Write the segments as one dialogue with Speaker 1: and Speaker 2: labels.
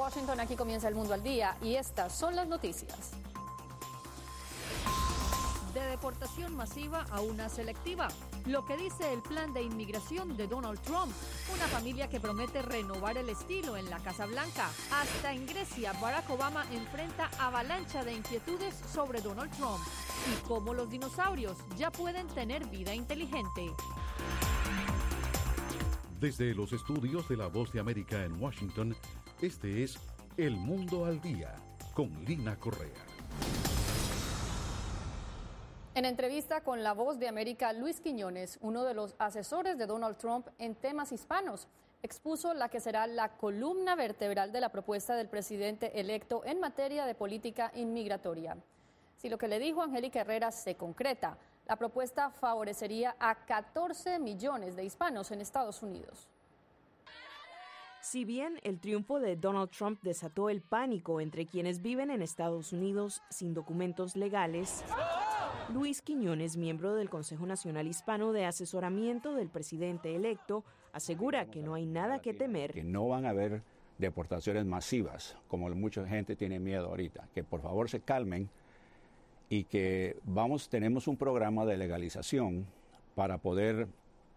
Speaker 1: Washington, aquí comienza El Mundo al Día y estas son las noticias. De deportación masiva a una selectiva. Lo que dice el plan de inmigración de Donald Trump. Una familia que promete renovar el estilo en la Casa Blanca. Hasta en Grecia, Barack Obama enfrenta avalancha de inquietudes sobre Donald Trump. Y cómo los dinosaurios ya pueden tener vida inteligente.
Speaker 2: Desde los estudios de La Voz de América en Washington, este es El Mundo al Día, con Lina Correa.
Speaker 1: En entrevista con La Voz de América, Luis Quiñones, uno de los asesores de Donald Trump en temas hispanos, expuso la que será la columna vertebral de la propuesta del presidente electo en materia de política inmigratoria. Si lo que le dijo Angélica Herrera se concreta, la propuesta favorecería a 14 millones de hispanos en Estados Unidos.
Speaker 3: Si bien el triunfo de Donald Trump desató el pánico entre quienes viven en Estados Unidos sin documentos legales, Luis Quiñones, miembro del Consejo Nacional Hispano de Asesoramiento del presidente electo, asegura que no hay nada que temer.
Speaker 4: Que no van a haber deportaciones masivas, como mucha gente tiene miedo ahorita. Que por favor se calmen y que tenemos un programa de legalización para poder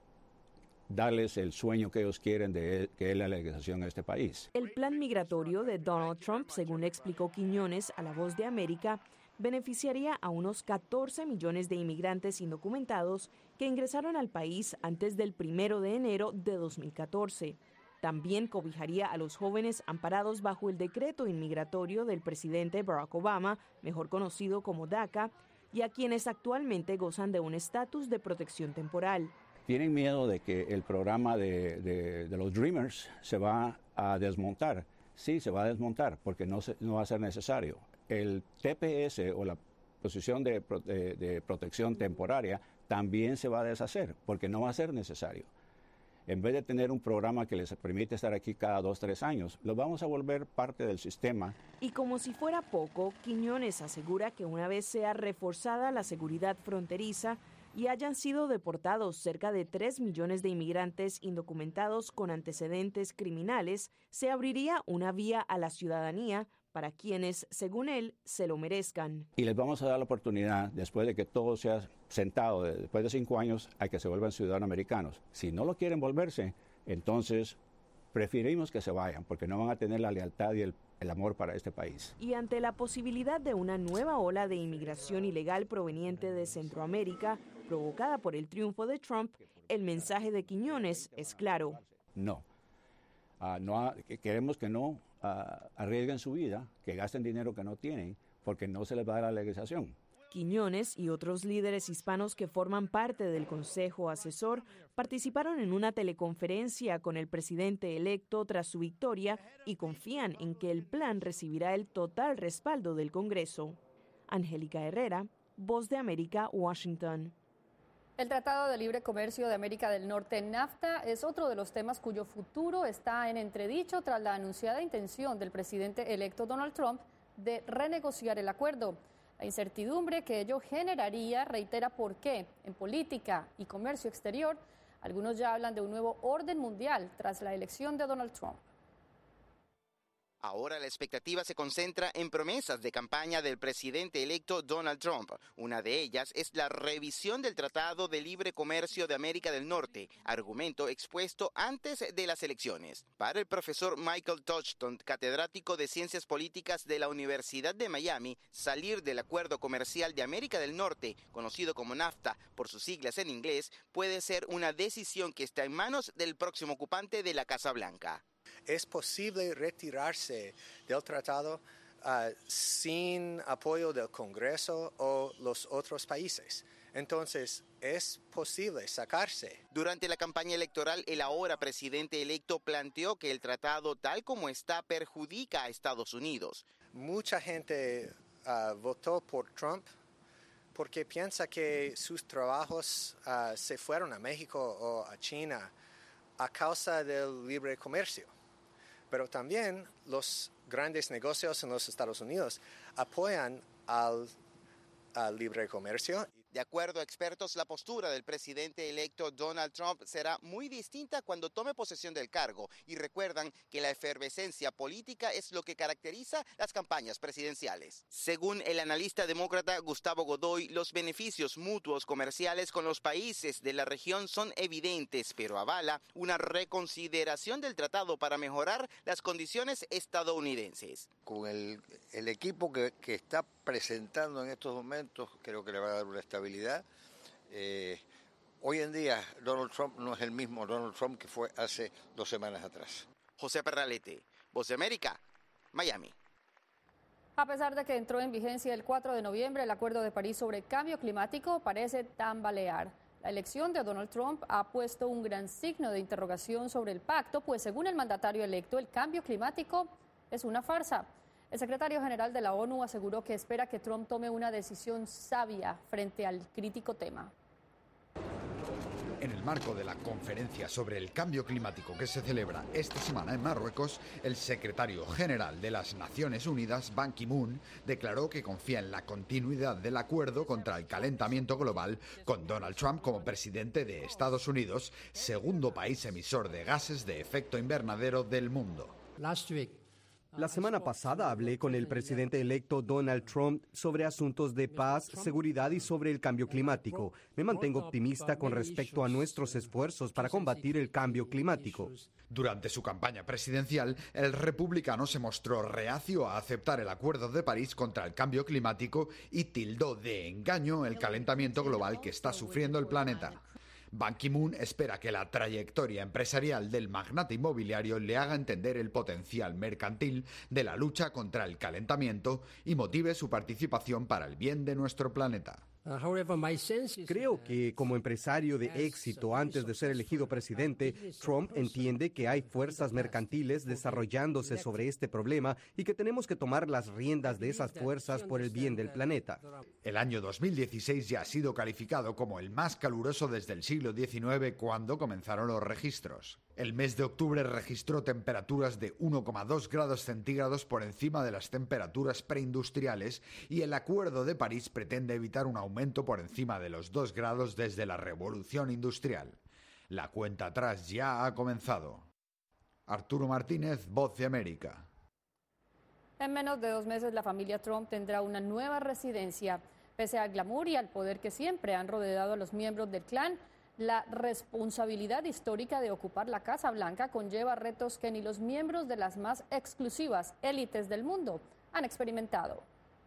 Speaker 4: darles el sueño que ellos quieren que es la legalización en este país.
Speaker 3: El plan migratorio de Donald Trump, según explicó Quiñones a La Voz de América, beneficiaría a unos 14 millones de inmigrantes indocumentados que ingresaron al país antes del 1 de enero de 2014. También cobijaría a los jóvenes amparados bajo el decreto inmigratorio del presidente Barack Obama, mejor conocido como DACA, y a quienes actualmente gozan de un estatus de protección temporal.
Speaker 4: Tienen miedo de que el programa de los Dreamers se va a desmontar. Sí, se va a desmontar porque no va a ser necesario. El TPS o la posición de protección temporaria también se va a deshacer porque no va a ser necesario. En vez de tener un programa que les permite estar aquí cada 2 o 3 años, los vamos a volver parte del sistema.
Speaker 3: Y como si fuera poco, Quiñones asegura que una vez sea reforzada la seguridad fronteriza y hayan sido deportados cerca de 3 millones de inmigrantes indocumentados con antecedentes criminales, se abriría una vía a la ciudadanía para quienes, según él, se lo merezcan.
Speaker 4: Y les vamos a dar la oportunidad, después de que todo sea sentado, después de 5 años, a que se vuelvan ciudadanos americanos. Si no lo quieren volverse, entonces preferimos que se vayan, porque no van a tener la lealtad y el amor para este país.
Speaker 3: Y ante la posibilidad de una nueva ola de inmigración ilegal proveniente de Centroamérica, provocada por el triunfo de Trump, el mensaje de Quiñones es claro.
Speaker 4: No. Queremos que no arriesguen su vida, que gasten dinero que no tienen, porque no se les va a dar la legalización.
Speaker 3: Quiñones y otros líderes hispanos que forman parte del Consejo Asesor participaron en una teleconferencia con el presidente electo tras su victoria y confían en que el plan recibirá el total respaldo del Congreso. Angélica Herrera, Voz de América, Washington.
Speaker 1: El Tratado de Libre Comercio de América del Norte, NAFTA, es otro de los temas cuyo futuro está en entredicho tras la anunciada intención del presidente electo Donald Trump de renegociar el acuerdo. La incertidumbre que ello generaría reitera por qué, en política y comercio exterior, algunos ya hablan de un nuevo orden mundial tras la elección de Donald Trump.
Speaker 5: Ahora la expectativa se concentra en promesas de campaña del presidente electo Donald Trump. Una de ellas es la revisión del Tratado de Libre Comercio de América del Norte, argumento expuesto antes de las elecciones. Para el profesor Michael Touchton, catedrático de Ciencias Políticas de la Universidad de Miami, salir del Acuerdo Comercial de América del Norte, conocido como NAFTA por sus siglas en inglés, puede ser una decisión que está en manos del próximo ocupante de la Casa Blanca.
Speaker 6: Es posible retirarse del tratado sin apoyo del Congreso o los otros países. Entonces, es posible sacarse.
Speaker 5: Durante la campaña electoral, el ahora presidente electo planteó que el tratado tal como está perjudica a Estados Unidos.
Speaker 6: Mucha gente votó por Trump porque piensa que sus trabajos se fueron a México o a China a causa del libre comercio. Pero también los grandes negocios en los Estados Unidos apoyan al libre comercio.
Speaker 5: De acuerdo a expertos, la postura del presidente electo Donald Trump será muy distinta cuando tome posesión del cargo y recuerdan que la efervescencia política es lo que caracteriza las campañas presidenciales. Según el analista demócrata Gustavo Godoy, los beneficios mutuos comerciales con los países de la región son evidentes, pero avala una reconsideración del tratado para mejorar las condiciones estadounidenses.
Speaker 7: Con el equipo que está presentando en estos momentos, creo que le va a dar una estabilidad. Hoy en día Donald Trump no es el mismo Donald Trump que fue hace 2 semanas atrás.
Speaker 5: José Perralete, Voz de América, Miami.
Speaker 1: A pesar de que entró en vigencia el 4 de noviembre, el Acuerdo de París sobre cambio climático parece tambalear. La elección de Donald Trump ha puesto un gran signo de interrogación sobre el pacto, pues según el mandatario electo, el cambio climático es una farsa. El secretario general de la ONU aseguró que espera que Trump tome una decisión sabia frente al crítico tema.
Speaker 8: En el marco de la conferencia sobre el cambio climático que se celebra esta semana en Marruecos, el secretario general de las Naciones Unidas, Ban Ki-moon, declaró que confía en la continuidad del acuerdo contra el calentamiento global con Donald Trump como presidente de Estados Unidos, segundo país emisor de gases de efecto invernadero del mundo.
Speaker 9: La semana pasada hablé con el presidente electo Donald Trump sobre asuntos de paz, seguridad y sobre el cambio climático. Me mantengo optimista con respecto a nuestros esfuerzos para combatir el cambio climático.
Speaker 8: Durante su campaña presidencial, el republicano se mostró reacio a aceptar el Acuerdo de París contra el cambio climático y tildó de engaño el calentamiento global que está sufriendo el planeta. Ban Ki-moon espera que la trayectoria empresarial del magnate inmobiliario le haga entender el potencial mercantil de la lucha contra el calentamiento y motive su participación para el bien de nuestro planeta.
Speaker 9: Creo que como empresario de éxito antes de ser elegido presidente, Trump entiende que hay fuerzas mercantiles desarrollándose sobre este problema y que tenemos que tomar las riendas de esas fuerzas por el bien del planeta.
Speaker 8: El año 2016 ya ha sido calificado como el más caluroso desde el siglo XIX, cuando comenzaron los registros. El mes de octubre registró temperaturas de 1,2 grados centígrados por encima de las temperaturas preindustriales y el Acuerdo de París pretende evitar un aumento por encima de los 2 grados desde la Revolución Industrial. La cuenta atrás ya ha comenzado. Arturo Martínez, Voz de América.
Speaker 1: En menos de 2 meses, la familia Trump tendrá una nueva residencia. Pese al glamour y al poder que siempre han rodeado a los miembros del clan, la responsabilidad histórica de ocupar la Casa Blanca conlleva retos que ni los miembros de las más exclusivas élites del mundo han experimentado.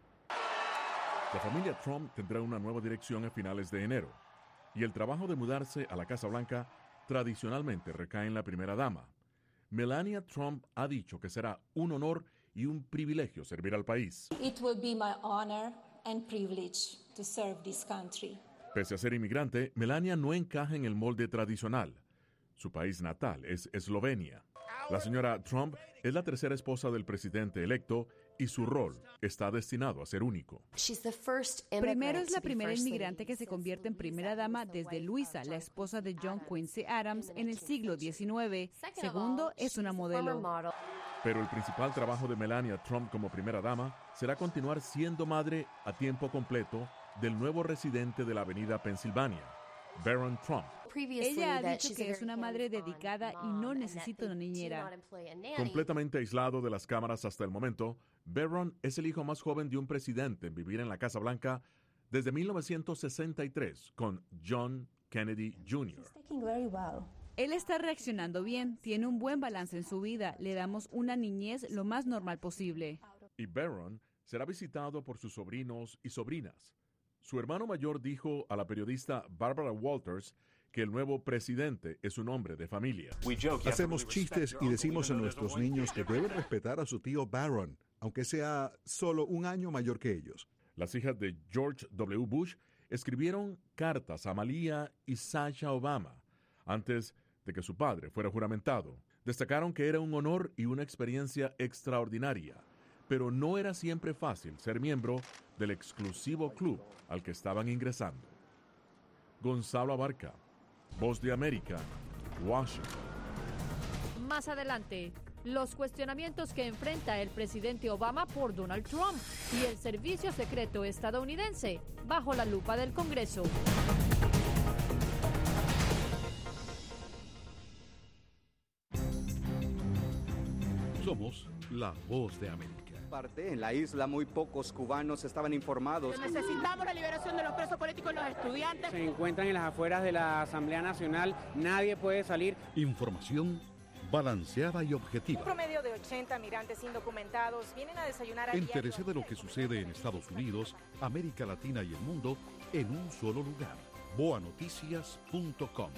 Speaker 10: La familia Trump tendrá una nueva dirección a finales de enero y el trabajo de mudarse a la Casa Blanca tradicionalmente recae en la primera dama. Melania Trump ha dicho que será un honor y un privilegio servir al país.
Speaker 11: It will be my honor and privilege to serve this country.
Speaker 10: Pese a ser inmigrante, Melania no encaja en el molde tradicional. Su país natal es Eslovenia. La señora Trump es la tercera esposa del presidente electo y su rol está destinado a ser único.
Speaker 12: Primero es la primera inmigrante que se convierte en primera dama desde Luisa, la esposa de John Quincy Adams, en el siglo XIX. Segundo, es una modelo.
Speaker 10: Pero el principal trabajo de Melania Trump como primera dama será continuar siendo madre a tiempo completo del nuevo residente de la avenida Pensilvania, Barron Trump.
Speaker 12: Ella ha dicho que es una madre dedicada y no necesita una niñera.
Speaker 10: Completamente aislado de las cámaras hasta el momento, Barron es el hijo más joven de un presidente en vivir en la Casa Blanca desde 1963 con John Kennedy Jr.
Speaker 12: Él está reaccionando bien, tiene un buen balance en su vida, le damos una niñez lo más normal posible.
Speaker 10: Y Barron será visitado por sus sobrinos y sobrinas. Su hermano mayor dijo a la periodista Barbara Walters que el nuevo presidente es un hombre de familia.
Speaker 13: Hacemos chistes y decimos a nuestros niños que deben respetar a su tío Barron, aunque sea solo un año mayor que ellos.
Speaker 10: Las hijas de George W. Bush escribieron cartas a Malia y Sasha Obama antes de que su padre fuera juramentado. Destacaron que era un honor y una experiencia extraordinaria, pero no era siempre fácil ser miembro del exclusivo club al que estaban ingresando. Gonzalo Abarca, Voz de América, Washington.
Speaker 1: Más adelante, los cuestionamientos que enfrenta el presidente Obama por Donald Trump y el servicio secreto estadounidense bajo la lupa del Congreso.
Speaker 2: Somos la voz de América.
Speaker 14: En la isla muy pocos cubanos estaban informados.
Speaker 15: Necesitamos la liberación de los presos políticos y los estudiantes.
Speaker 16: Se encuentran en las afueras de la Asamblea Nacional, nadie puede salir.
Speaker 2: Información balanceada y objetiva.
Speaker 17: Un promedio de 80 migrantes indocumentados vienen a desayunar a
Speaker 2: Entérese de lo que sucede en Estados Unidos, América Latina y el mundo en un solo lugar. boanoticias.com.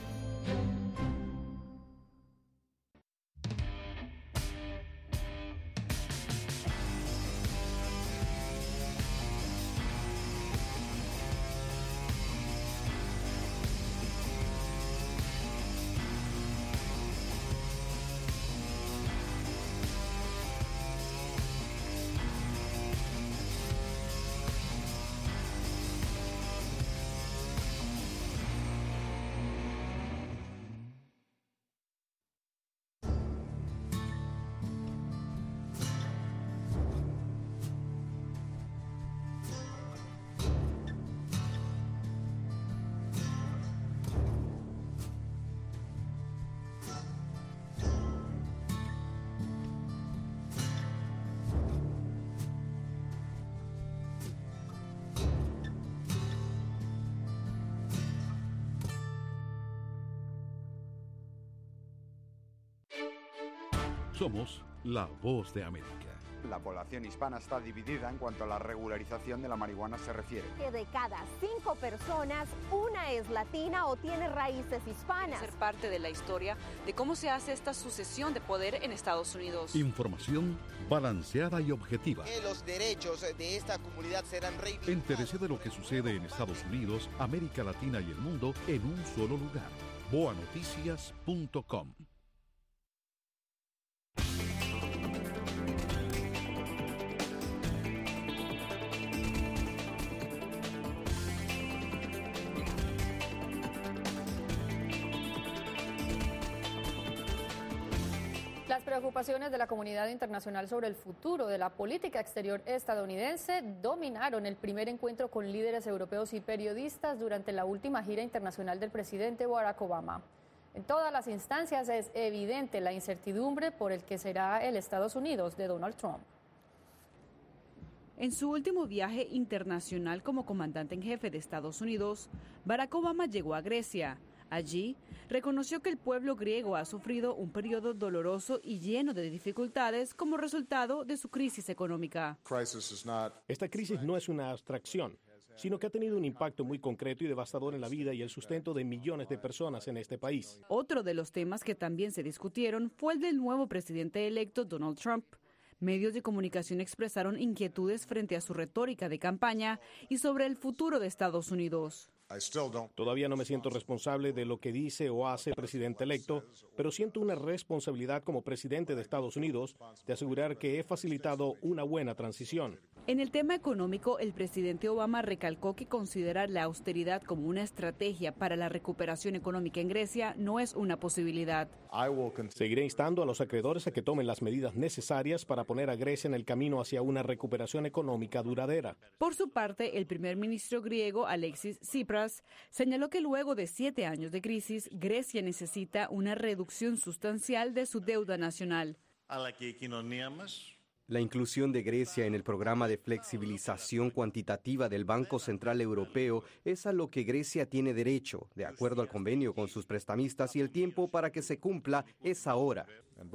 Speaker 2: Somos la voz de América.
Speaker 18: La población hispana está dividida en cuanto a la regularización de la marihuana se refiere.
Speaker 19: Que de cada 5 personas, una es latina o tiene raíces hispanas.
Speaker 20: Ser parte de la historia de cómo se hace esta sucesión de poder en Estados Unidos.
Speaker 2: Información balanceada y objetiva.
Speaker 5: Que los derechos de esta comunidad serán reivindicados.
Speaker 2: Entérese de lo que sucede en Estados Unidos, América Latina y el mundo en un solo lugar. boanoticias.com.
Speaker 1: Las preocupaciones de la comunidad internacional sobre el futuro de la política exterior estadounidense dominaron el primer encuentro con líderes europeos y periodistas durante la última gira internacional del presidente Barack Obama. En todas las instancias es evidente la incertidumbre por el que será el Estados Unidos de Donald Trump.
Speaker 12: En su último viaje internacional como comandante en jefe de Estados Unidos, Barack Obama llegó a Grecia. Allí, reconoció que el pueblo griego ha sufrido un periodo doloroso y lleno de dificultades como resultado de su crisis económica.
Speaker 21: Esta crisis no es una abstracción, sino que ha tenido un impacto muy concreto y devastador en la vida y el sustento de millones de personas en este país.
Speaker 12: Otro de los temas que también se discutieron fue el del nuevo presidente electo Donald Trump. Medios de comunicación expresaron inquietudes frente a su retórica de campaña y sobre el futuro de Estados Unidos.
Speaker 21: Todavía no me siento responsable de lo que dice o hace el presidente electo, pero siento una responsabilidad como presidente de Estados Unidos de asegurar que he facilitado una buena transición.
Speaker 12: En el tema económico, el presidente Obama recalcó que considerar la austeridad como una estrategia para la recuperación económica en Grecia no es una posibilidad.
Speaker 21: Seguiré instando a los acreedores a que tomen las medidas necesarias para poner a Grecia en el camino hacia una recuperación económica duradera.
Speaker 12: Por su parte, el primer ministro griego, Alexis Tsipras, señaló que luego de 7 años de crisis, Grecia necesita una reducción sustancial de su deuda nacional.
Speaker 9: La inclusión de Grecia en el programa de flexibilización cuantitativa del Banco Central Europeo es a lo que Grecia tiene derecho, de acuerdo al convenio con sus prestamistas, y el tiempo para que se cumpla es ahora.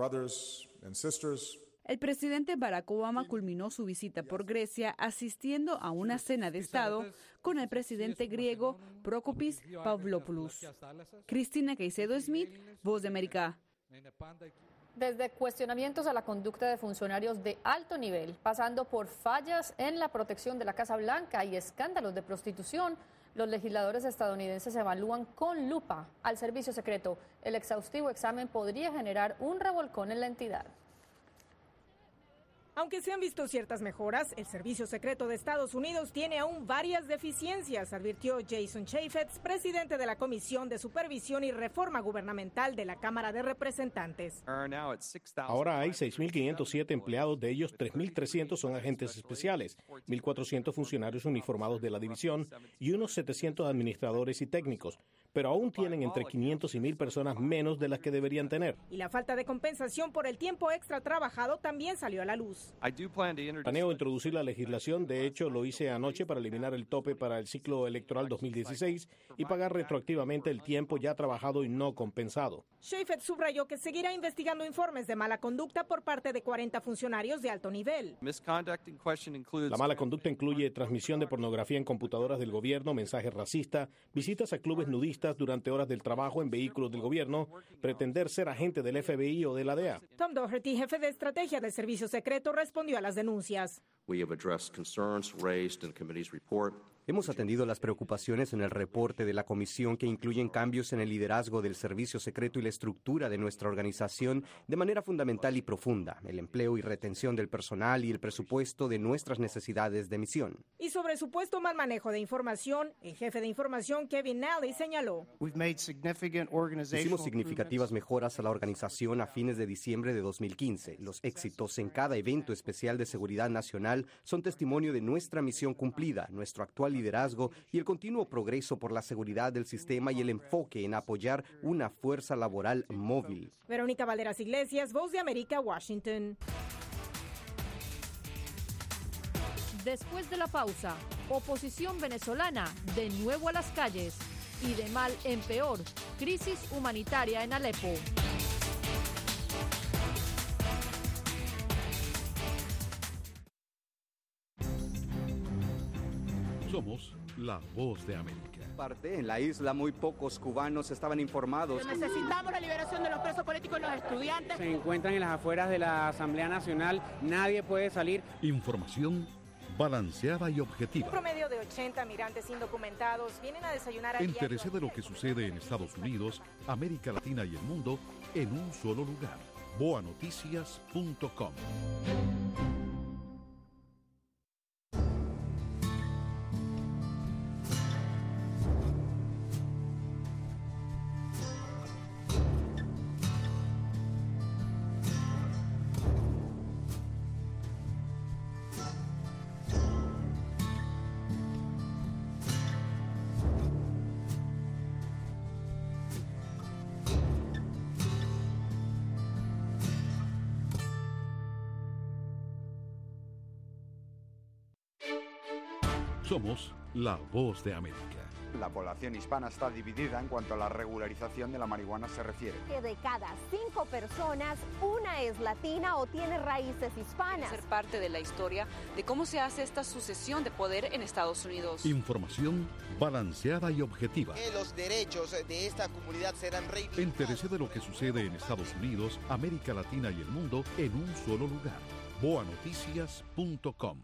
Speaker 12: El presidente Barack Obama culminó su visita por Grecia asistiendo a una cena de Estado con el presidente griego Prokopis Pavlopoulos. Cristina Caicedo Smith, Voz de América.
Speaker 1: Desde cuestionamientos a la conducta de funcionarios de alto nivel, pasando por fallas en la protección de la Casa Blanca y escándalos de prostitución, los legisladores estadounidenses evalúan con lupa al servicio secreto. El exhaustivo examen podría generar un revolcón en la entidad.
Speaker 4: Aunque se han visto ciertas mejoras, el Servicio Secreto de Estados Unidos tiene aún varias deficiencias, advirtió Jason Chaffetz, presidente de la Comisión de Supervisión y Reforma Gubernamental de la Cámara de Representantes.
Speaker 21: Ahora hay 6.507 empleados, de ellos 3.300 son agentes especiales, 1.400 funcionarios uniformados de la división y unos 700 administradores y técnicos, pero aún tienen entre 500 y 1.000 personas menos de las que deberían tener.
Speaker 4: Y la falta de compensación por el tiempo extra trabajado también salió a la luz.
Speaker 21: Planeo introducir la legislación, de hecho lo hice anoche para eliminar el tope para el ciclo electoral 2016 y pagar retroactivamente el tiempo ya trabajado y no compensado.
Speaker 4: Chaffetz subrayó que seguirá investigando informes de mala conducta por parte de 40 funcionarios de alto nivel.
Speaker 21: La mala conducta incluye transmisión de pornografía en computadoras del gobierno, mensajes racistas, visitas a clubes nudistas durante horas del trabajo en vehículos del gobierno, pretender ser agente del FBI o de la DEA.
Speaker 4: Tom Doherty, jefe de estrategia del Servicio Secreto, respondió a las denuncias.
Speaker 9: Hemos atendido las preocupaciones en el reporte de la comisión que incluyen cambios en el liderazgo del servicio secreto y la estructura de nuestra organización de manera fundamental y profunda, el empleo y retención del personal y el presupuesto de nuestras necesidades de misión.
Speaker 4: Y sobre supuesto mal manejo de información, el jefe de información Kevin Nally señaló:
Speaker 9: Hicimos significativas mejoras a la organización a fines de diciembre de 2015. Los éxitos en cada evento especial de seguridad nacional son testimonio de nuestra misión cumplida, nuestro actual liderazgo y el continuo progreso por la seguridad del sistema y el enfoque en apoyar una fuerza laboral móvil.
Speaker 4: Verónica Valderas Iglesias, Voz de América, Washington.
Speaker 1: Después de la pausa, oposición venezolana de nuevo a las calles y de mal en peor, crisis humanitaria en Alepo.
Speaker 2: Somos la Voz de América.
Speaker 14: En la isla muy pocos cubanos estaban informados.
Speaker 15: Necesitamos la liberación de los presos políticos y los estudiantes.
Speaker 16: Se encuentran en las afueras de la Asamblea Nacional, nadie puede salir.
Speaker 2: Información balanceada y objetiva.
Speaker 17: Un promedio de 80 migrantes indocumentados vienen a desayunar al
Speaker 2: Entérese de lo que sucede en Estados Unidos, América Latina y el mundo en un solo lugar. boanoticias.com. Somos la Voz de América.
Speaker 18: La población hispana está dividida en cuanto a la regularización de la marihuana se refiere.
Speaker 19: Que de cada 5 personas, una es latina o tiene raíces hispanas.
Speaker 20: Ser parte de la historia de cómo se hace esta sucesión de poder en Estados Unidos.
Speaker 2: Información balanceada y objetiva.
Speaker 5: Que los derechos de esta comunidad serán reivindicados.
Speaker 2: Entérese de lo que sucede en Estados Unidos, América Latina y el mundo en un solo lugar. boanoticias.com.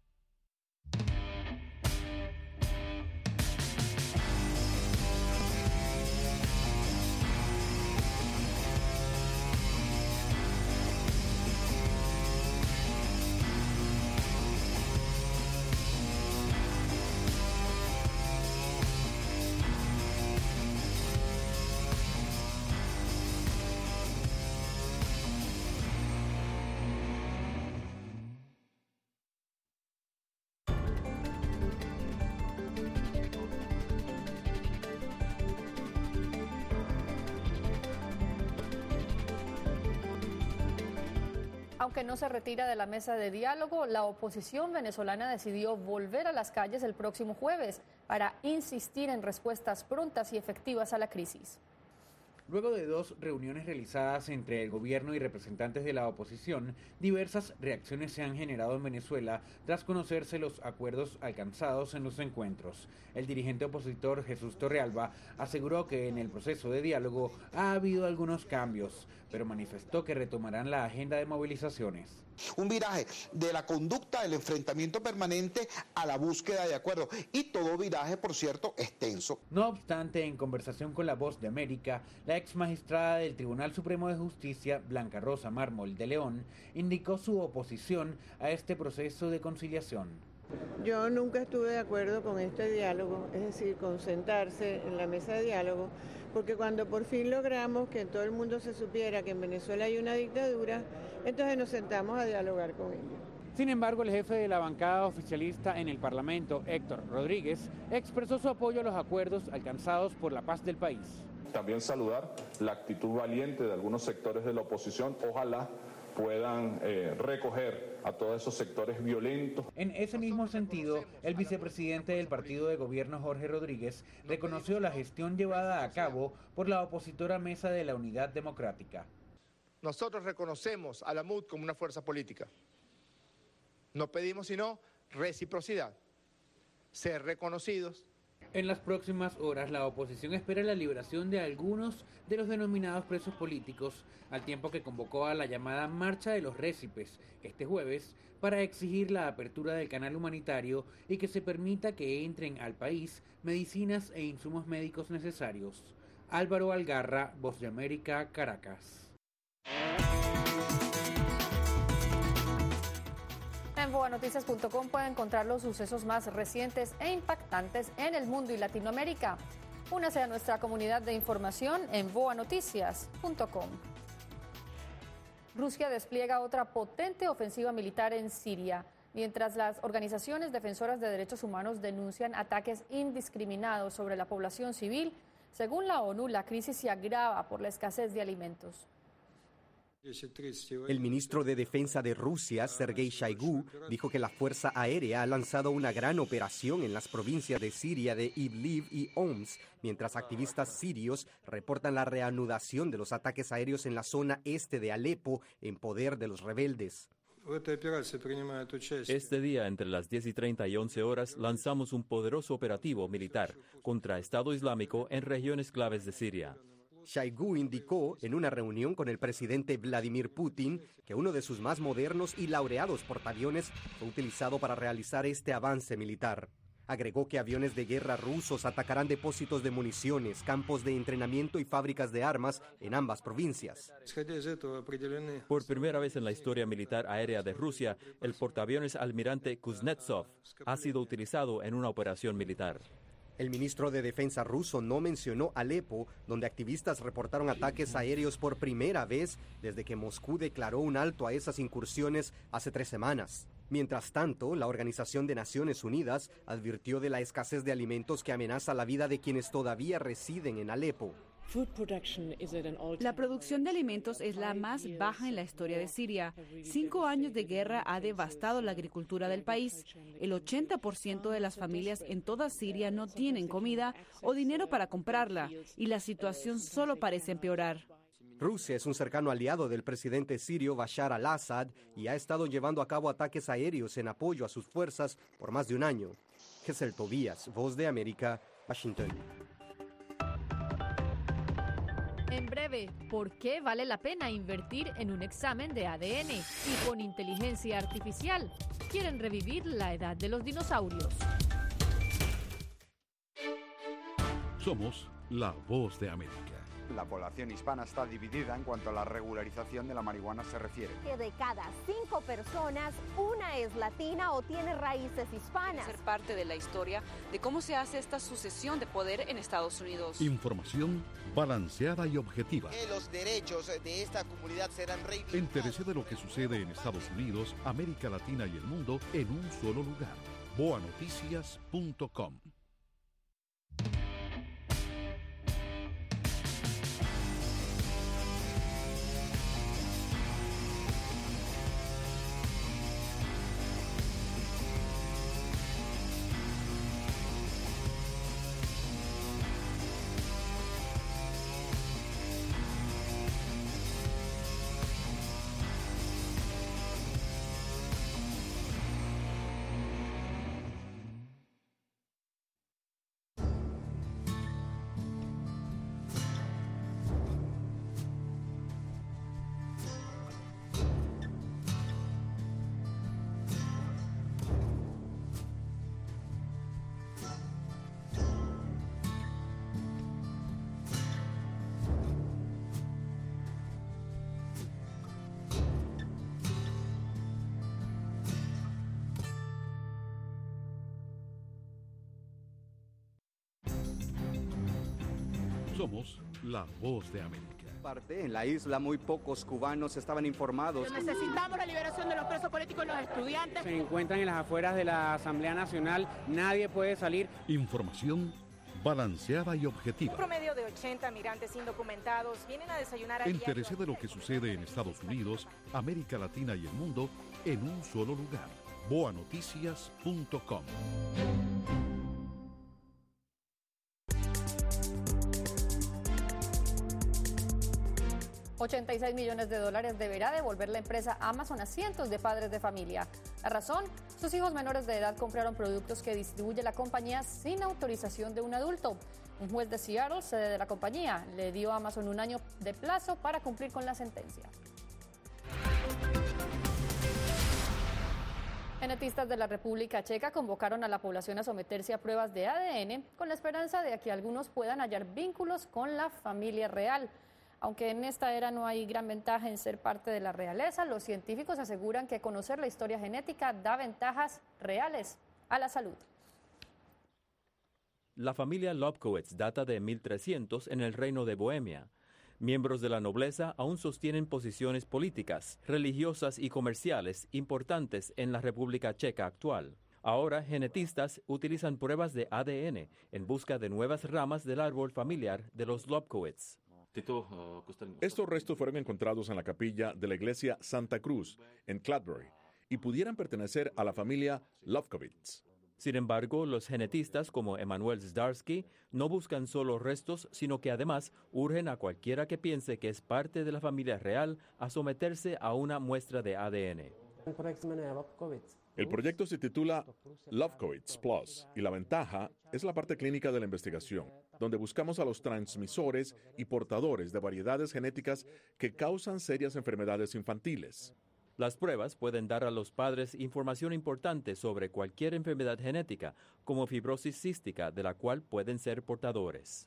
Speaker 1: Aunque no se retira de la mesa de diálogo, la oposición venezolana decidió volver a las calles el próximo jueves para insistir en respuestas prontas y efectivas a la crisis.
Speaker 22: Luego de 2 reuniones realizadas entre el gobierno y representantes de la oposición, diversas reacciones se han generado en Venezuela tras conocerse los acuerdos alcanzados en los encuentros. El dirigente opositor Jesús Torrealba aseguró que en el proceso de diálogo ha habido algunos cambios, pero manifestó que retomarán la agenda de movilizaciones.
Speaker 3: Un viraje de la conducta del enfrentamiento permanente a la búsqueda de acuerdo. Y todo viraje, por cierto, es tenso.
Speaker 22: No obstante, en conversación con La Voz de América, la ex magistrada del Tribunal Supremo de Justicia, Blanca Rosa Mármol de León, indicó su oposición a este proceso de conciliación.
Speaker 6: Yo nunca estuve de acuerdo con este diálogo, es decir, con sentarse en la mesa de diálogo, porque cuando por fin logramos que todo el mundo se supiera que en Venezuela hay una dictadura, entonces nos sentamos a dialogar con ellos.
Speaker 22: Sin embargo, el jefe de la bancada oficialista en el Parlamento, Héctor Rodríguez, expresó su apoyo a los acuerdos alcanzados por la paz del país.
Speaker 23: También saludar la actitud valiente de algunos sectores de la oposición. Ojalá puedan recoger a todos esos sectores violentos.
Speaker 22: En ese mismo sentido, el vicepresidente del partido de gobierno, Jorge Rodríguez, reconoció la gestión llevada a cabo por la opositora Mesa de la Unidad Democrática.
Speaker 24: Nosotros reconocemos a la MUD como una fuerza política. No pedimos sino reciprocidad, ser reconocidos.
Speaker 22: En las próximas horas, la oposición espera la liberación de algunos de los denominados presos políticos, al tiempo que convocó a la llamada Marcha de los Récipes este jueves para exigir la apertura del canal humanitario y que se permita que entren al país medicinas e insumos médicos necesarios. Álvaro Algarra, Voz de América, Caracas.
Speaker 1: En boanoticias.com pueden encontrar los sucesos más recientes e impactantes en el mundo y Latinoamérica. Únase a nuestra comunidad de información en boanoticias.com. Rusia despliega otra potente ofensiva militar en Siria, mientras las organizaciones defensoras de derechos humanos denuncian ataques indiscriminados sobre la población civil. Según la ONU, la crisis se agrava por la escasez de alimentos.
Speaker 9: El ministro de Defensa de Rusia, Sergei Shoigu, dijo que la Fuerza Aérea ha lanzado una gran operación en las provincias de Siria de Idlib y Homs, mientras activistas sirios reportan la reanudación de los ataques aéreos en la zona este de Alepo en poder de los rebeldes.
Speaker 25: Este día, entre las 10:30 y 11 horas, lanzamos un poderoso operativo militar contra Estado Islámico en regiones claves de Siria.
Speaker 9: Shoigu indicó en una reunión con el presidente Vladimir Putin que uno de sus más modernos y laureados portaaviones fue utilizado para realizar este avance militar. Agregó que aviones de guerra rusos atacarán depósitos de municiones, campos de entrenamiento y fábricas de armas en ambas provincias.
Speaker 25: Por primera vez en la historia militar aérea de Rusia, el portaaviones almirante Kuznetsov ha sido utilizado en una operación militar.
Speaker 9: El ministro de Defensa ruso no mencionó Alepo, donde activistas reportaron ataques aéreos por primera vez desde que Moscú declaró un alto a esas incursiones hace 3 semanas. Mientras tanto, la Organización de Naciones Unidas advirtió de la escasez de alimentos que amenaza la vida de quienes todavía residen en Alepo.
Speaker 12: La producción de alimentos es la más baja en la historia de Siria. 5 años de guerra ha devastado la agricultura del país. El 80% de las familias en toda Siria no tienen comida o dinero para comprarla, y la situación solo parece empeorar.
Speaker 9: Rusia es un cercano aliado del presidente sirio Bashar al-Assad y ha estado llevando a cabo ataques aéreos en apoyo a sus fuerzas por más de un año. Gesell Tobías, Voz de América, Washington.
Speaker 1: En breve, ¿por qué vale la pena invertir en un examen de ADN y con inteligencia artificial? ¿Quieren revivir la edad de los dinosaurios?
Speaker 2: Somos la Voz de América.
Speaker 18: La población hispana está dividida en cuanto a la regularización de la marihuana se refiere.
Speaker 19: Que de cada 5 personas, una es latina o tiene raíces hispanas.
Speaker 20: Ser parte de la historia de cómo se hace esta sucesión de poder en Estados Unidos.
Speaker 2: Información balanceada y objetiva.
Speaker 5: Que los derechos de esta comunidad serán reivindicados.
Speaker 2: Entérese de lo que sucede en Estados Unidos, América Latina y el mundo en un solo lugar. boanoticias.com Somos la voz de América.
Speaker 14: En la isla muy pocos cubanos estaban informados.
Speaker 15: Necesitamos la liberación de los presos políticos y los estudiantes.
Speaker 16: Se encuentran en las afueras de la Asamblea Nacional, nadie puede salir.
Speaker 2: Información balanceada y objetiva.
Speaker 17: Un promedio de 80 migrantes indocumentados vienen a desayunar a
Speaker 2: Entérese de lo que sucede en Estados Unidos, América Latina y el mundo en un solo lugar. boanoticias.com.
Speaker 1: $86 millones deberá devolver la empresa Amazon a cientos de padres de familia. La razón, sus hijos menores de edad compraron productos que distribuye la compañía sin autorización de un adulto. Un juez de Seattle, sede de la compañía, le dio a Amazon un año de plazo para cumplir con la sentencia. Genetistas de la República Checa convocaron a la población a someterse a pruebas de ADN con la esperanza de que algunos puedan hallar vínculos con la familia real. Aunque en esta era no hay gran ventaja en ser parte de la realeza, los científicos aseguran que conocer la historia genética da ventajas reales a la salud.
Speaker 25: La familia Lobkowitz data de 1300 en el Reino de Bohemia. Miembros de la nobleza aún sostienen posiciones políticas, religiosas y comerciales importantes en la República Checa actual. Ahora, genetistas utilizan pruebas de ADN en busca de nuevas ramas del árbol familiar de los Lobkowitz.
Speaker 7: Estos restos fueron encontrados en la capilla de la iglesia Santa Cruz, en Cladbury, y pudieran pertenecer a la familia Lobkowitz.
Speaker 25: Sin embargo, los genetistas como Emanuel Zdarsky no buscan solo restos, sino que además urgen a cualquiera que piense que es parte de la familia real a someterse a una muestra de ADN.
Speaker 7: El proyecto se titula Lobkowitz Plus y la ventaja es la parte clínica de la investigación, donde buscamos a los transmisores y portadores de variedades genéticas que causan serias enfermedades infantiles.
Speaker 25: Las pruebas pueden dar a los padres información importante sobre cualquier enfermedad genética, como fibrosis cística, de la cual pueden ser portadores.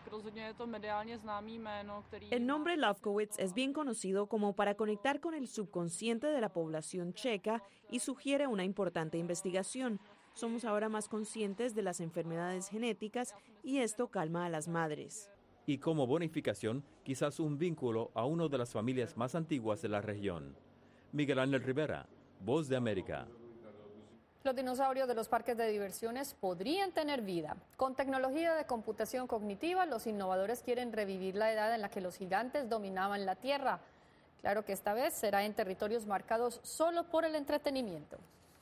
Speaker 8: El nombre Lobkowitz es bien conocido como para conectar con el subconsciente de la población checa y sugiere una importante investigación. Somos ahora más conscientes de las enfermedades genéticas y esto calma a las madres.
Speaker 25: Y como bonificación, quizás un vínculo a una de las familias más antiguas de la región. Miguel Ángel Rivera, Voz de América.
Speaker 1: Los dinosaurios de los parques de diversiones podrían tener vida. Con tecnología de computación cognitiva, los innovadores quieren revivir la edad en la que los gigantes dominaban la Tierra. Claro que esta vez será en territorios marcados solo por el entretenimiento.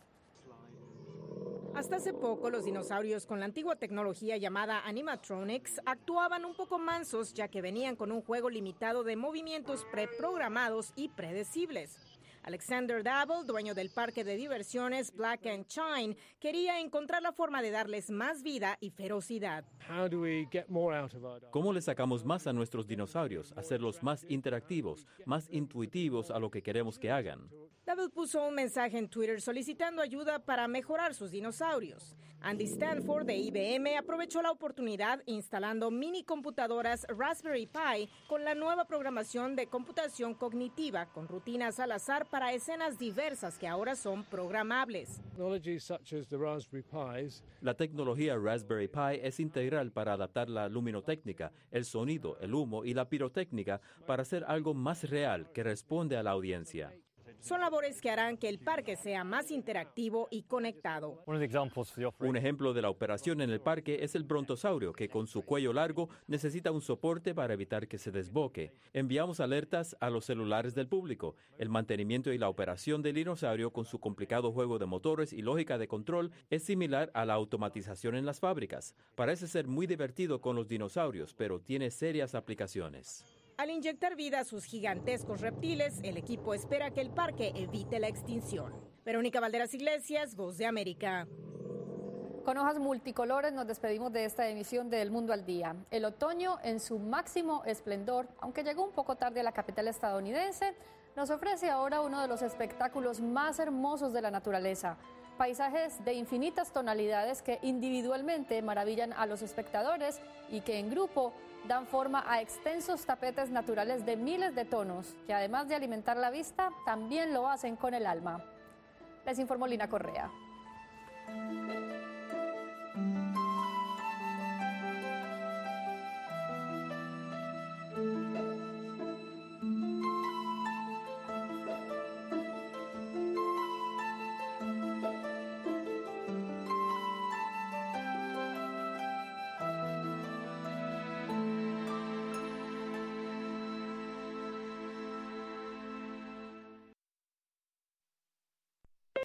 Speaker 4: Hasta hace poco, los dinosaurios con la antigua tecnología llamada animatronics actuaban un poco mansos, ya que venían con un juego limitado de movimientos preprogramados y predecibles. Alexander Dabble, dueño del parque de diversiones Black and Shine, quería encontrar la forma de darles más vida y ferocidad.
Speaker 25: ¿Cómo le sacamos más a nuestros dinosaurios? Hacerlos más interactivos, más intuitivos a lo que queremos que hagan.
Speaker 4: Dabble puso un mensaje en Twitter solicitando ayuda para mejorar sus dinosaurios. Andy Stanford de IBM aprovechó la oportunidad instalando mini computadoras Raspberry Pi con la nueva programación de computación cognitiva con rutinas al azar para escenas diversas que ahora son programables.
Speaker 25: La tecnología Raspberry Pi es integral para adaptar la luminotécnica, el sonido, el humo y la pirotécnica para hacer algo más real que responde a la audiencia.
Speaker 4: Son labores que harán que el parque sea más interactivo y conectado.
Speaker 25: Un ejemplo de la operación en el parque es el brontosaurio, que con su cuello largo necesita un soporte para evitar que se desboque. Enviamos alertas a los celulares del público. El mantenimiento y la operación del dinosaurio con su complicado juego de motores y lógica de control es similar a la automatización en las fábricas. Parece ser muy divertido con los dinosaurios, pero tiene serias aplicaciones.
Speaker 4: Al inyectar vida a sus gigantescos reptiles, el equipo espera que el parque evite la extinción. Verónica Valderas Iglesias, Voz de América.
Speaker 1: Con hojas multicolores nos despedimos de esta emisión de El Mundo al Día. El otoño en su máximo esplendor, aunque llegó un poco tarde a la capital estadounidense, nos ofrece ahora uno de los espectáculos más hermosos de la naturaleza. Paisajes de infinitas tonalidades que individualmente maravillan a los espectadores y que en grupo dan forma a extensos tapetes naturales de miles de tonos, que además de alimentar la vista, también lo hacen con el alma. Les informó Lina Correa.